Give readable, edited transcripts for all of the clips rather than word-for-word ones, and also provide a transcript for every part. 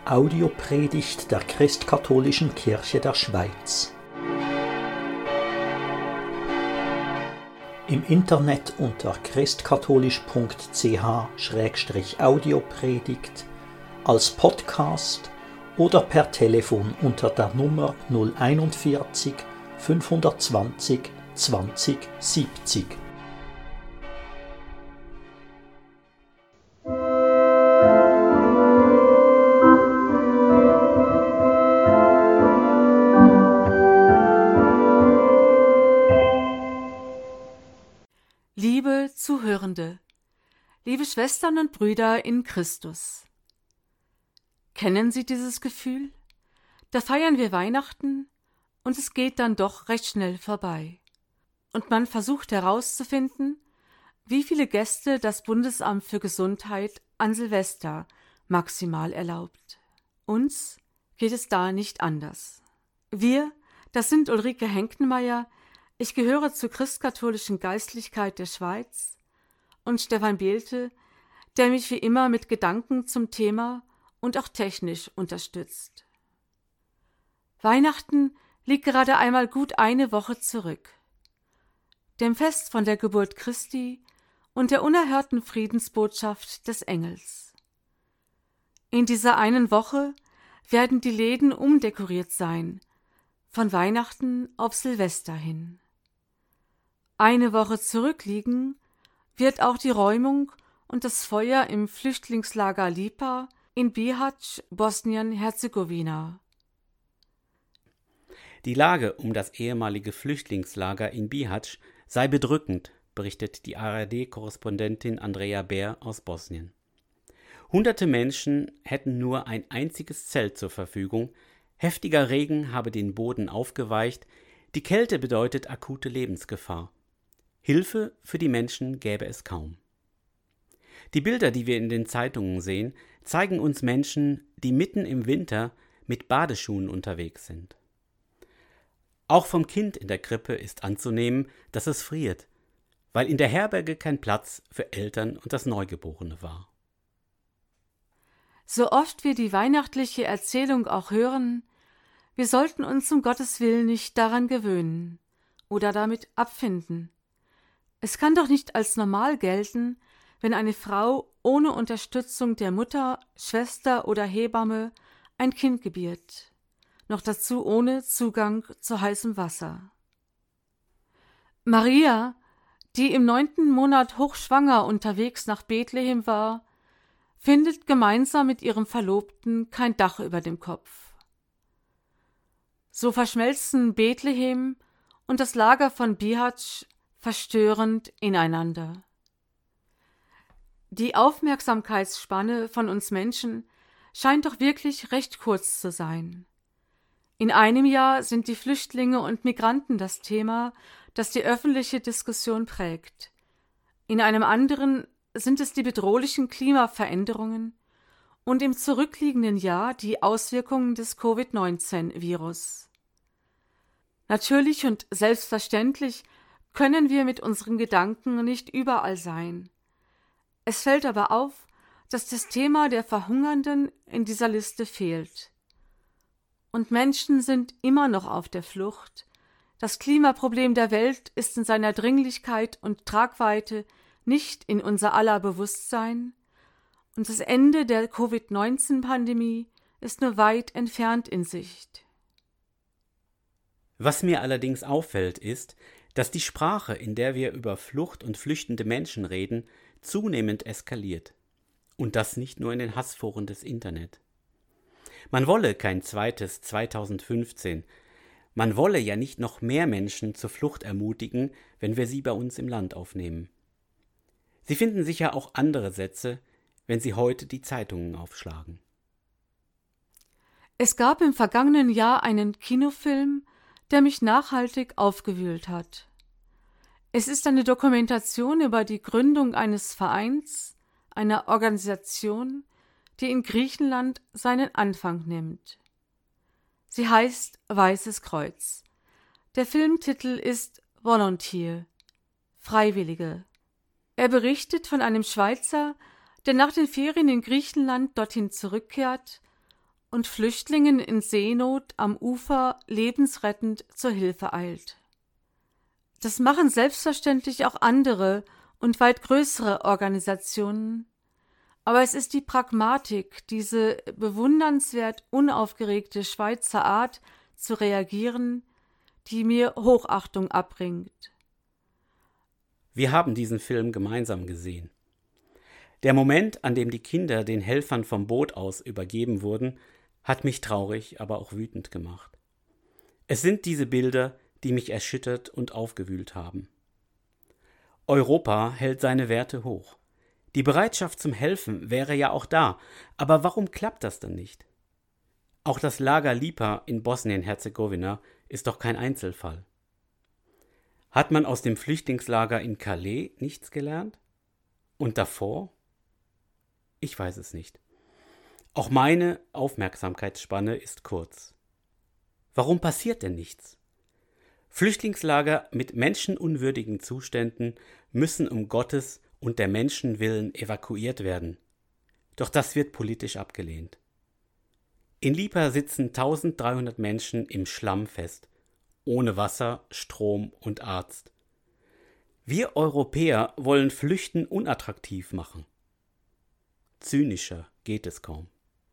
Audiopredigt der Christkatholischen Kirche der Schweiz. Im Internet unter christkatholisch.ch/audiopredigt, als Podcast oder per Telefon unter der Nummer 041 520 20 70. Liebe Zuhörende, liebe Schwestern und Brüder in Christus. Kennen Sie dieses Gefühl? Da feiern wir Weihnachten und es geht dann doch recht schnell vorbei. Und man versucht herauszufinden, wie viele Gäste das Bundesamt für Gesundheit an Silvester maximal erlaubt. Uns geht es da nicht anders. Wir, das sind Ulrike Henkenmeier, ich gehöre zur christkatholischen Geistlichkeit der Schweiz, und Stefan Behlte, der mich wie immer mit Gedanken zum Thema und auch technisch unterstützt. Weihnachten liegt gerade einmal gut eine Woche zurück. Dem Fest von der Geburt Christi und der unerhörten Friedensbotschaft des Engels. In dieser einen Woche werden die Läden umdekoriert sein, von Weihnachten auf Silvester hin. Eine Woche zurückliegen wird auch die Räumung und das Feuer im Flüchtlingslager Lipa in Bihać, Bosnien-Herzegowina. Die Lage um das ehemalige Flüchtlingslager in Bihać sei bedrückend, berichtet die ARD-Korrespondentin Andrea Bär aus Bosnien. Hunderte Menschen hätten nur ein einziges Zelt zur Verfügung, heftiger Regen habe den Boden aufgeweicht, die Kälte bedeutet akute Lebensgefahr. Hilfe für die Menschen gäbe es kaum. Die Bilder, die wir in den Zeitungen sehen, zeigen uns Menschen, die mitten im Winter mit Badeschuhen unterwegs sind. Auch vom Kind in der Krippe ist anzunehmen, dass es friert, weil in der Herberge kein Platz für Eltern und das Neugeborene war. So oft wir die weihnachtliche Erzählung auch hören, wir sollten uns um Gottes Willen nicht daran gewöhnen oder damit abfinden. Es kann doch nicht als normal gelten, wenn eine Frau ohne Unterstützung der Mutter, Schwester oder Hebamme ein Kind gebiert, noch dazu ohne Zugang zu heißem Wasser. Maria, die im 9. Monat hochschwanger unterwegs nach Bethlehem war, findet gemeinsam mit ihrem Verlobten kein Dach über dem Kopf. So verschmelzen Bethlehem und das Lager von Bihać verstörend ineinander. Die Aufmerksamkeitsspanne von uns Menschen scheint doch wirklich recht kurz zu sein. In einem Jahr sind die Flüchtlinge und Migranten das Thema, das die öffentliche Diskussion prägt. In einem anderen sind es die bedrohlichen Klimaveränderungen und im zurückliegenden Jahr die Auswirkungen des Covid-19-Virus. Natürlich und selbstverständlich können wir mit unseren Gedanken nicht überall sein. Es fällt aber auf, dass das Thema der Verhungernden in dieser Liste fehlt. Und Menschen sind immer noch auf der Flucht. Das Klimaproblem der Welt ist in seiner Dringlichkeit und Tragweite nicht in unser aller Bewusstsein. Und das Ende der Covid-19-Pandemie ist nur weit entfernt in Sicht. Was mir allerdings auffällt, ist, dass die Sprache, in der wir über Flucht und flüchtende Menschen reden, zunehmend eskaliert. Und das nicht nur in den Hassforen des Internet. Man wolle kein zweites 2015. Man wolle ja nicht noch mehr Menschen zur Flucht ermutigen, wenn wir sie bei uns im Land aufnehmen. Sie finden sicher auch andere Sätze, wenn Sie heute die Zeitungen aufschlagen. Es gab im vergangenen Jahr einen Kinofilm, der mich nachhaltig aufgewühlt hat. Es ist eine Dokumentation über die Gründung eines Vereins, einer Organisation, die in Griechenland seinen Anfang nimmt. Sie heißt Weißes Kreuz. Der Filmtitel ist Volunteer, Freiwillige. Er berichtet von einem Schweizer, der nach den Ferien in Griechenland dorthin zurückkehrt und Flüchtlingen in Seenot am Ufer lebensrettend zur Hilfe eilt. Das machen selbstverständlich auch andere und weit größere Organisationen, aber es ist die Pragmatik, diese bewundernswert unaufgeregte Schweizer Art zu reagieren, die mir Hochachtung abbringt. Wir haben diesen Film gemeinsam gesehen. Der Moment, an dem die Kinder den Helfern vom Boot aus übergeben wurden, hat mich traurig, aber auch wütend gemacht. Es sind diese Bilder, die mich erschüttert und aufgewühlt haben. Europa hält seine Werte hoch. Die Bereitschaft zum Helfen wäre ja auch da, aber warum klappt das dann nicht? Auch das Lager Lipa in Bosnien-Herzegowina ist doch kein Einzelfall. Hat man aus dem Flüchtlingslager in Calais nichts gelernt? Und davor? Ich weiß es nicht. Auch meine Aufmerksamkeitsspanne ist kurz. Warum passiert denn nichts? Flüchtlingslager mit menschenunwürdigen Zuständen müssen um Gottes und der Menschen willen evakuiert werden. Doch das wird politisch abgelehnt. In Lipa sitzen 1300 Menschen im Schlamm fest, ohne Wasser, Strom und Arzt. Wir Europäer wollen Flüchten unattraktiv machen. Zynischer geht es kaum.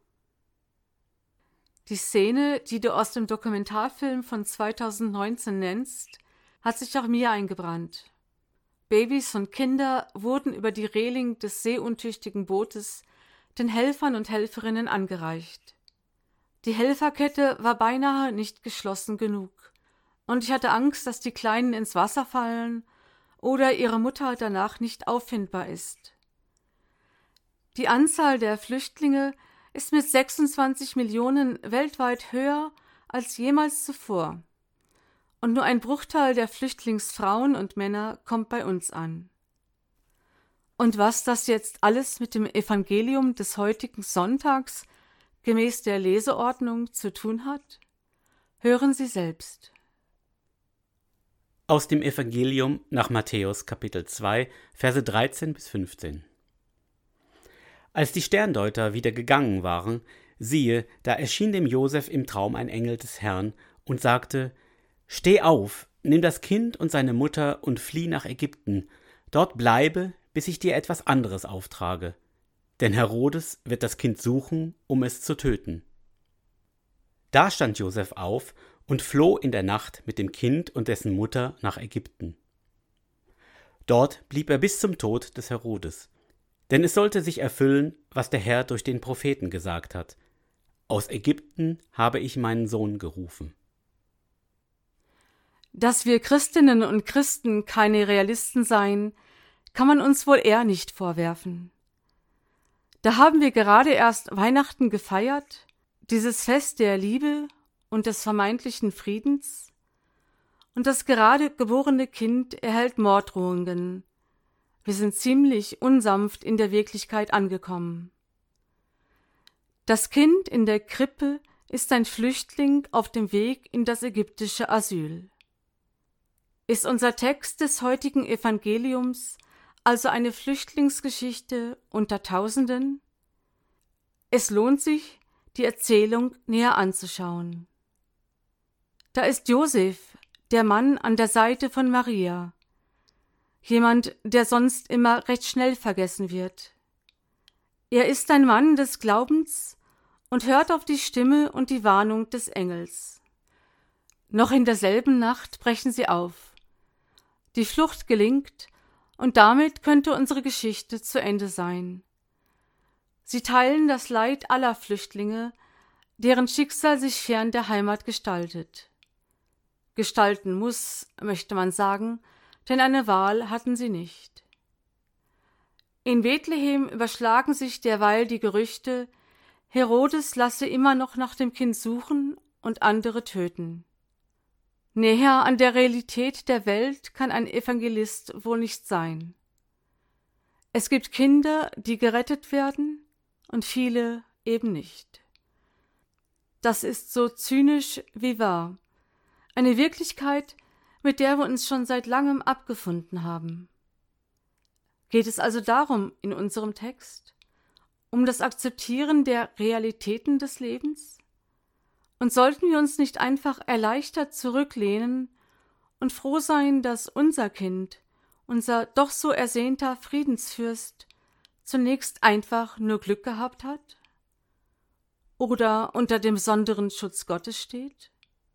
Die Szene, die du aus dem Dokumentarfilm von 2019 nennst, hat sich auch mir eingebrannt. Babys und Kinder wurden über die Reling des seeuntüchtigen Bootes den Helfern und Helferinnen angereicht. Die Helferkette war beinahe nicht geschlossen genug, und ich hatte Angst, dass die Kleinen ins Wasser fallen oder ihre Mutter danach nicht auffindbar ist. Die Anzahl der Flüchtlinge ist mit 26 Millionen weltweit höher als jemals zuvor. Und nur ein Bruchteil der Flüchtlingsfrauen und Männer kommt bei uns an. Und was das jetzt alles mit dem Evangelium des heutigen Sonntags gemäß der Leseordnung zu tun hat? Hören Sie selbst. Aus dem Evangelium nach Matthäus Kapitel 2, Verse 13 bis 15. Als die Sterndeuter wieder gegangen waren, siehe, da erschien dem Josef im Traum ein Engel des Herrn und sagte: Steh auf, nimm das Kind und seine Mutter und flieh nach Ägypten, dort bleibe, bis ich dir etwas anderes auftrage. Denn Herodes wird das Kind suchen, um es zu töten. Da stand Josef auf und floh in der Nacht mit dem Kind und dessen Mutter nach Ägypten. Dort blieb er bis zum Tod des Herodes. Denn es sollte sich erfüllen, was der Herr durch den Propheten gesagt hat: Aus Ägypten habe ich meinen Sohn gerufen. Dass wir Christinnen und Christen keine Realisten seien, kann man uns wohl eher nicht vorwerfen. Da haben wir gerade erst Weihnachten gefeiert, dieses Fest der Liebe und des vermeintlichen Friedens, und das gerade geborene Kind erhält Morddrohungen. Wir sind ziemlich unsanft in der Wirklichkeit angekommen. Das Kind in der Krippe ist ein Flüchtling auf dem Weg in das ägyptische Asyl. Ist unser Text des heutigen Evangeliums also eine Flüchtlingsgeschichte unter Tausenden? Es lohnt sich, die Erzählung näher anzuschauen. Da ist Josef, der Mann an der Seite von Maria, jemand, der sonst immer recht schnell vergessen wird. Er ist ein Mann des Glaubens und hört auf die Stimme und die Warnung des Engels. Noch in derselben Nacht brechen sie auf. Die Flucht gelingt, und damit könnte unsere Geschichte zu Ende sein. Sie teilen das Leid aller Flüchtlinge, deren Schicksal sich fern der Heimat gestaltet. Gestalten muss, möchte man sagen, denn eine Wahl hatten sie nicht. In Bethlehem überschlagen sich derweil die Gerüchte, Herodes lasse immer noch nach dem Kind suchen und andere töten. Näher an der Realität der Welt kann ein Evangelist wohl nicht sein. Es gibt Kinder, die gerettet werden, und viele eben nicht. Das ist so zynisch wie wahr. Eine Wirklichkeit, mit der wir uns schon seit langem abgefunden haben. Geht es also darum in unserem Text? um das Akzeptieren der Realitäten des Lebens? Und sollten wir uns nicht einfach erleichtert zurücklehnen und froh sein, dass unser Kind, unser doch so ersehnter Friedensfürst, zunächst einfach nur Glück gehabt hat? Oder unter dem besonderen Schutz Gottes steht?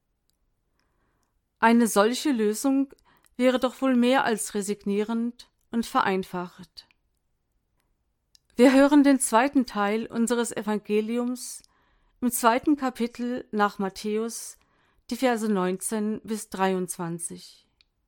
Eine solche Lösung wäre doch wohl mehr als resignierend und vereinfacht. Wir hören den zweiten Teil unseres Evangeliums im 2. Kapitel nach Matthäus, die Verse 19 bis 23.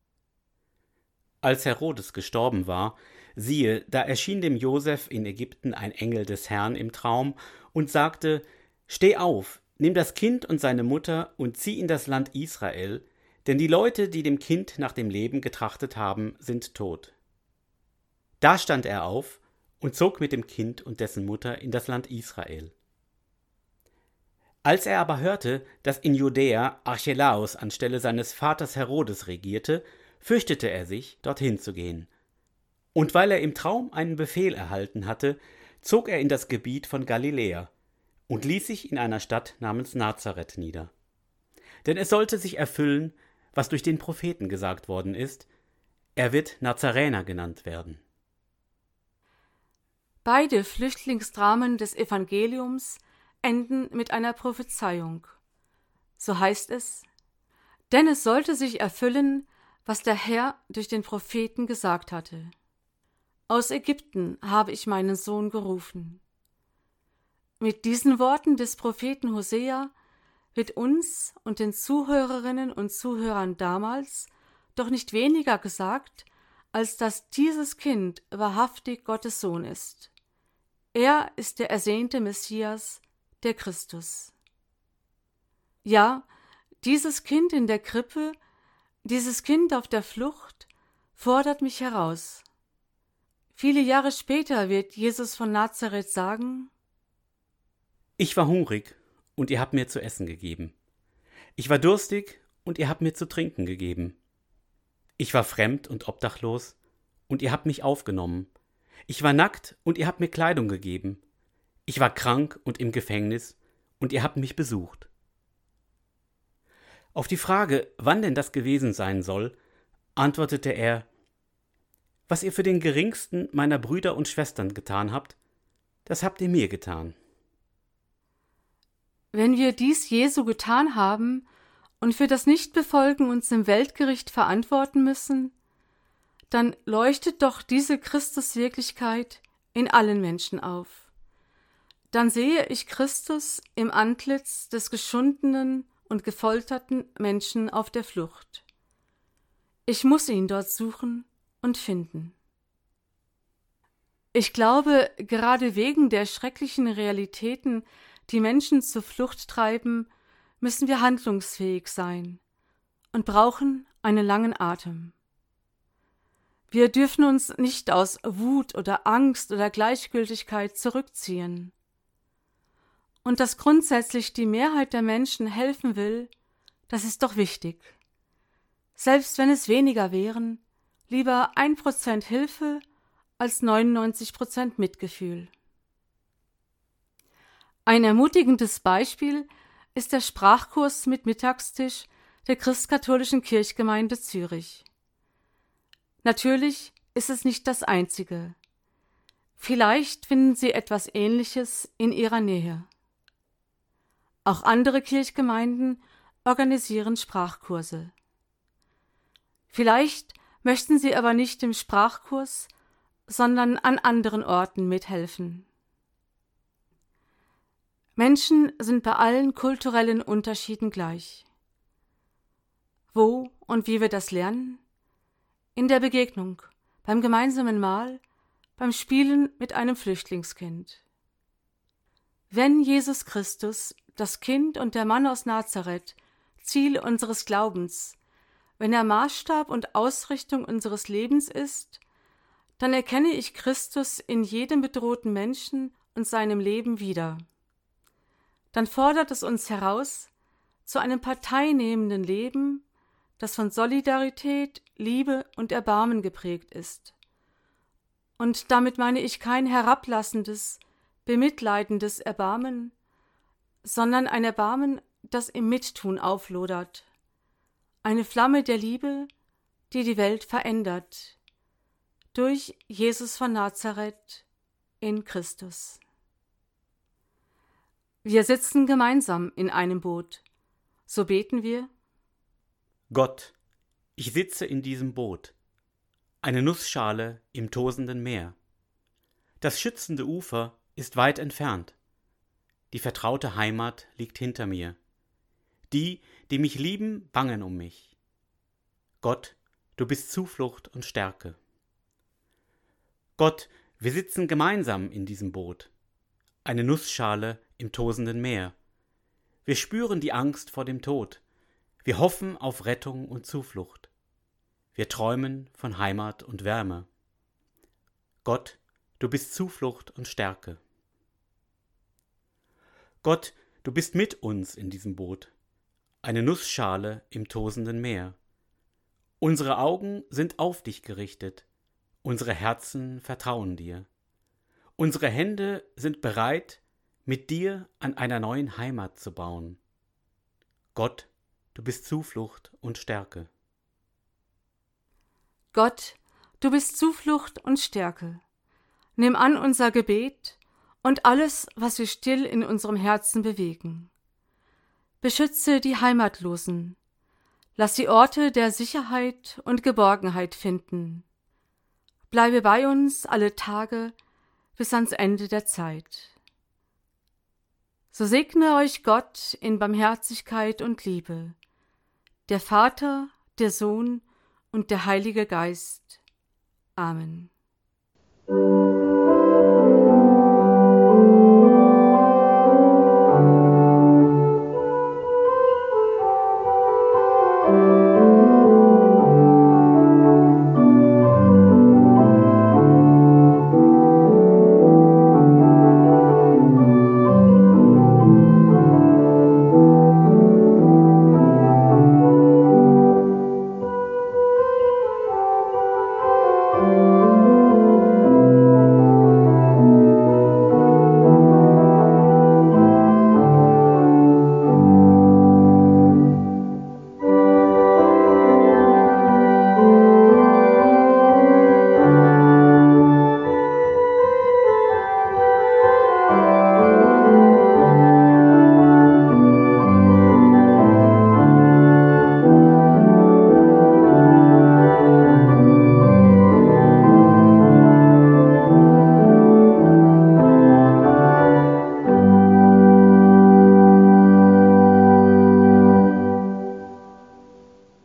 Als Herodes gestorben war, siehe, da erschien dem Josef in Ägypten ein Engel des Herrn im Traum und sagte: Steh auf, nimm das Kind und seine Mutter und zieh in das Land Israel, denn die Leute, die dem Kind nach dem Leben getrachtet haben, sind tot. Da stand er auf und zog mit dem Kind und dessen Mutter in das Land Israel. Als er aber hörte, dass in Judäa Archelaus anstelle seines Vaters Herodes regierte, fürchtete er sich, dorthin zu gehen. Und weil er im Traum einen Befehl erhalten hatte, zog er in das Gebiet von Galiläa und ließ sich in einer Stadt namens Nazareth nieder. Denn es sollte sich erfüllen, was durch den Propheten gesagt worden ist: Er wird Nazaräner genannt werden. Beide Flüchtlingsdramen des Evangeliums enden mit einer Prophezeiung. So heißt es: Denn es sollte sich erfüllen, was der Herr durch den Propheten gesagt hatte. Aus Ägypten habe ich meinen Sohn gerufen. Mit diesen Worten des Propheten Hosea wird uns und den Zuhörerinnen und Zuhörern damals doch nicht weniger gesagt, als dass dieses Kind wahrhaftig Gottes Sohn ist. Er ist der ersehnte Messias, der Christus. Ja, dieses Kind in der Krippe, dieses Kind auf der Flucht, fordert mich heraus. Viele Jahre später wird Jesus von Nazareth sagen: Ich war hungrig, und ihr habt mir zu essen gegeben. Ich war durstig, und ihr habt mir zu trinken gegeben. Ich war fremd und obdachlos, und ihr habt mich aufgenommen. Ich war nackt, und ihr habt mir Kleidung gegeben. Ich war krank und im Gefängnis, und ihr habt mich besucht. Auf die Frage, wann denn das gewesen sein soll, antwortete er: Was ihr für den geringsten meiner Brüder und Schwestern getan habt, das habt ihr mir getan. Wenn wir dies Jesu getan haben und für das Nichtbefolgen uns im Weltgericht verantworten müssen, dann leuchtet doch diese Christuswirklichkeit in allen Menschen auf. Dann sehe ich Christus im Antlitz des geschundenen und gefolterten Menschen auf der Flucht. Ich muss ihn dort suchen und finden. Ich glaube, gerade wegen der schrecklichen Realitäten, die Menschen zur Flucht treiben, müssen wir handlungsfähig sein und brauchen einen langen Atem. Wir dürfen uns nicht aus Wut oder Angst oder Gleichgültigkeit zurückziehen. Und dass grundsätzlich die Mehrheit der Menschen helfen will, das ist doch wichtig. Selbst wenn es weniger wären, lieber 1% Hilfe als 99% Mitgefühl. Ein ermutigendes Beispiel ist der Sprachkurs mit Mittagstisch der Christkatholischen Kirchgemeinde Zürich. Natürlich ist es nicht das einzige. Vielleicht finden Sie etwas Ähnliches in Ihrer Nähe. Auch andere Kirchgemeinden organisieren Sprachkurse. Vielleicht möchten Sie aber nicht im Sprachkurs, sondern an anderen Orten mithelfen. Menschen sind bei allen kulturellen Unterschieden gleich. Wo und wie wir das lernen? In der Begegnung, beim gemeinsamen Mahl, beim Spielen mit einem Flüchtlingskind. Wenn Jesus Christus, das Kind und der Mann aus Nazareth, Ziel unseres Glaubens, wenn er Maßstab und Ausrichtung unseres Lebens ist, dann erkenne ich Christus in jedem bedrohten Menschen und seinem Leben wieder. Dann fordert es uns heraus zu einem parteinehmenden Leben, das von Solidarität, Liebe und Erbarmen geprägt ist. Und damit meine ich kein herablassendes, bemitleidendes Erbarmen, sondern ein Erbarmen, das im Mittun auflodert. Eine Flamme der Liebe, die die Welt verändert. Durch Jesus von Nazareth in Christus. Wir sitzen gemeinsam in einem Boot. So beten wir: Gott, ich sitze in diesem Boot, eine Nussschale im tosenden Meer. Das schützende Ufer ist weit entfernt. Die vertraute Heimat liegt hinter mir. Die, die mich lieben, bangen um mich. Gott, du bist Zuflucht und Stärke. Gott, wir sitzen gemeinsam in diesem Boot, eine Nussschale im tosenden Meer. Wir spüren die Angst vor dem Tod. Wir hoffen auf Rettung und Zuflucht. Wir träumen von Heimat und Wärme. Gott, du bist Zuflucht und Stärke. Gott, du bist mit uns in diesem Boot, eine Nussschale im tosenden Meer. Unsere Augen sind auf dich gerichtet, unsere Herzen vertrauen dir. Unsere Hände sind bereit, mit dir an einer neuen Heimat zu bauen. Gott, du bist Zuflucht und Stärke. Gott, du bist Zuflucht und Stärke. Nimm an unser Gebet und alles, was wir still in unserem Herzen bewegen. Beschütze die Heimatlosen. Lass sie Orte der Sicherheit und Geborgenheit finden. Bleibe bei uns alle Tage bis ans Ende der Zeit. So segne euch Gott in Barmherzigkeit und Liebe, der Vater, der Sohn und der Heilige Geist. Amen.